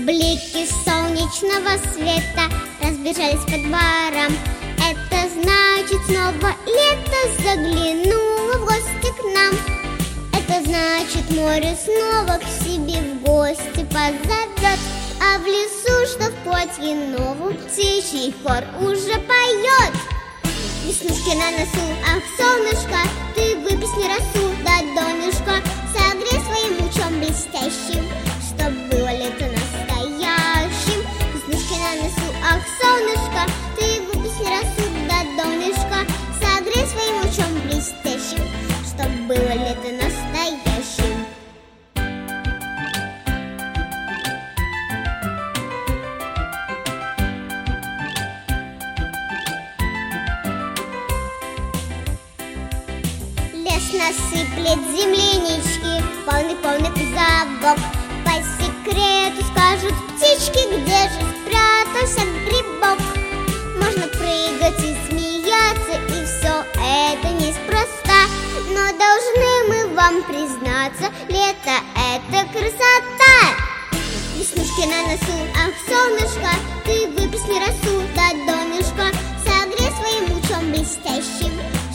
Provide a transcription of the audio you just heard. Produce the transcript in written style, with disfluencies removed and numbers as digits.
Блики солнечного света разбежались по дворам. Это значит, снова лето заглянуло в гости к нам. Это значит, море снова к себе в гости позовет. А в лесу, что в платье новом, птичий хор уже поет. Веснушки на носу, ах, солнышко, ты выплесни росу до донышка. Согрей своим лучом блестящим, чтоб было лето настоящим. Веснушки на носу, ах, солнышко, ты выплесни росу до донышка. Согрей своим лучом блестящим, чтоб было лето настоящим. Лес насыплет землянички, полный-полный кузовок. По секрету скажут птички, где же спрятался грибок. Можно прыгать и смеяться, и все это неспроста. Но должны мы вам признаться, лето — это красота. Веснушки на носу, ах, солнышко, ты выплесни росу до донышка. Согрей своим лучом блестящим,